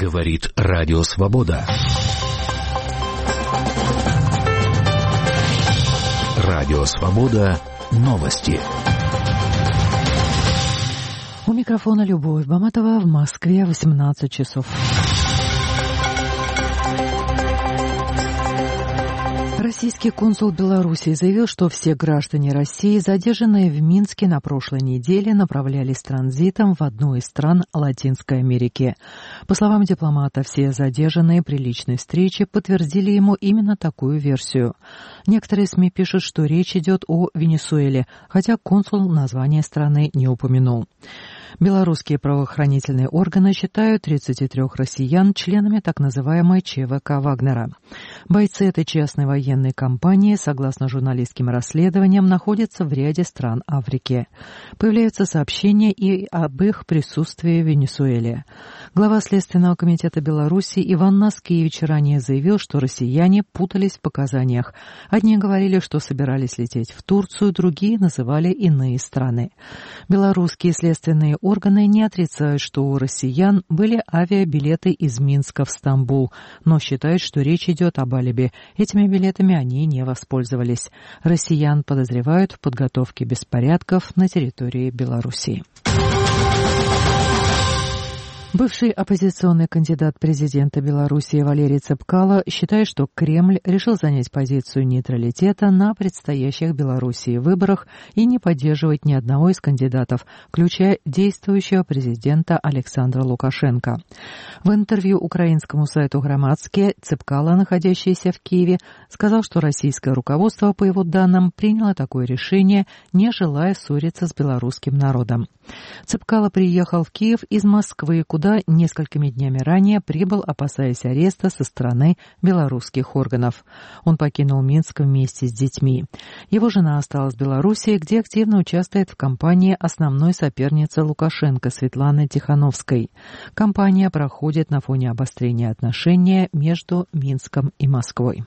Говорит Радио Свобода. Радио Свобода. Новости. У микрофона Любовь Баматова, в Москве 18 часов. Российский консул Беларуси заявил, что все граждане России, задержанные в Минске на прошлой неделе, направлялись транзитом в одну из стран Латинской Америки. По словам дипломата, все задержанные при личной встрече подтвердили ему именно такую версию. Некоторые СМИ пишут, что речь идет о Венесуэле, хотя консул название страны не упомянул. Белорусские правоохранительные органы считают 33 россиян членами так называемой ЧВК Вагнера. Бойцы этой частной военной компании, согласно журналистским расследованиям, находятся в ряде стран Африки. Появляются сообщения и об их присутствии в Венесуэле. Глава Следственного комитета Беларуси Иван Наскевич ранее заявил, что россияне путались в показаниях. Одни говорили, что собирались лететь в Турцию, другие называли иные страны. Белорусские следственные органы не отрицают, что у россиян были авиабилеты из Минска в Стамбул, но считают, что речь идет об алиби. Этими билетами они не воспользовались. Россиян подозревают в подготовке беспорядков на территории Белоруссии. Бывший оппозиционный кандидат президента Белоруссии Валерий Цепкало считает, что Кремль решил занять позицию нейтралитета на предстоящих в Белоруссии выборах и не поддерживать ни одного из кандидатов, включая действующего президента Александра Лукашенко. В интервью украинскому сайту «Громадские» Цепкало, находящийся в Киеве, сказал, что российское руководство, по его данным, приняло такое решение, не желая ссориться с белорусским народом. Цепкало приехал в Киев из Москвы, куда несколькими днями ранее прибыл, опасаясь ареста со стороны белорусских органов. Он покинул Минск вместе с детьми. Его жена осталась в Белоруссии, где активно участвует в кампании основной соперницы Лукашенко Светланы Тихановской. Кампания проходит на фоне обострения отношений между Минском и Москвой.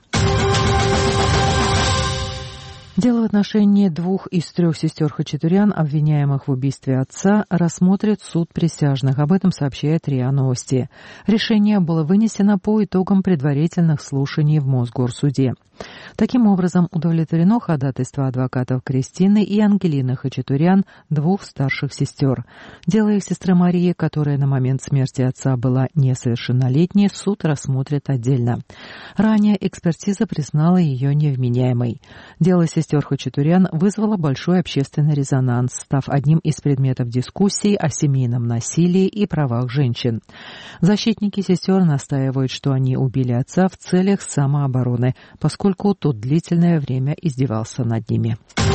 Дело в отношении 2 из 3 сестер Хачатурян, обвиняемых в убийстве отца, рассмотрит суд присяжных. Об этом сообщает РИА Новости. Решение было вынесено по итогам предварительных слушаний в Мосгорсуде. Таким образом, удовлетворено ходатайство адвокатов Кристины и Ангелины Хачатурян, 2 старших сестер. Дело их сестры Марии, которая на момент смерти отца была несовершеннолетней, суд рассмотрит отдельно. Ранее экспертиза признала ее невменяемой. Дело сестер Хачатурян вызвало большой общественный резонанс, став одним из предметов дискуссий о семейном насилии и правах женщин. Защитники сестер настаивают, что они убили отца в целях самообороны, поскольку тот длительное время издевался над ними.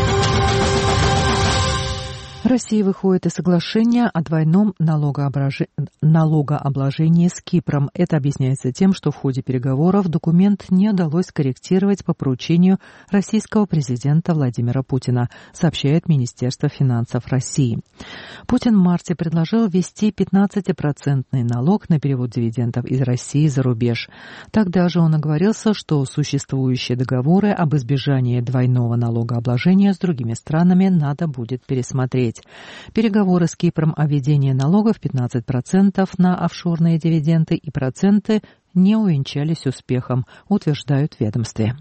Россия выходит из соглашения о двойном налогообложении с Кипром. Это объясняется тем, что в ходе переговоров документ не удалось корректировать по поручению российского президента Владимира Путина, сообщает Министерство финансов России. Путин в марте предложил ввести 15% налог на перевод дивидендов из России за рубеж. Тогда же он оговорился, что существующие договоры об избежании двойного налогообложения с другими странами надо будет пересмотреть. Переговоры с Кипром о введении налогов 15% на офшорные дивиденды и проценты не увенчались успехом, утверждают в ведомстве.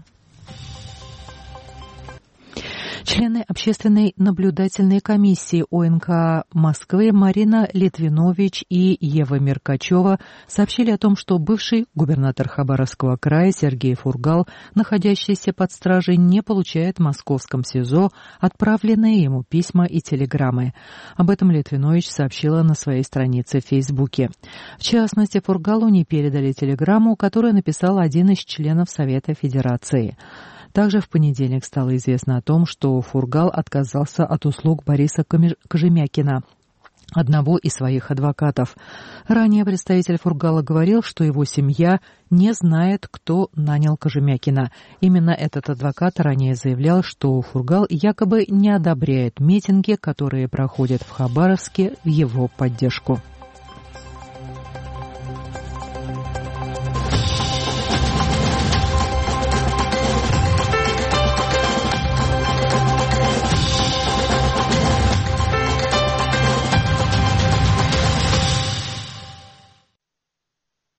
Члены общественной наблюдательной комиссии ОНК Москвы Марина Литвинович и Ева Меркачева сообщили о том, что бывший губернатор Хабаровского края Сергей Фургал, находящийся под стражей, не получает в московском СИЗО отправленные ему письма и телеграммы. Об этом Литвинович сообщила на своей странице в Фейсбуке. В частности, Фургалу не передали телеграмму, которую написал один из членов Совета Федерации. Также в понедельник стало известно о том, что Фургал отказался от услуг Бориса Кожемякина, одного из своих адвокатов. Ранее представитель Фургала говорил, что его семья не знает, кто нанял Кожемякина. Именно этот адвокат ранее заявлял, что Фургал якобы не одобряет митинги, которые проходят в Хабаровске в его поддержку.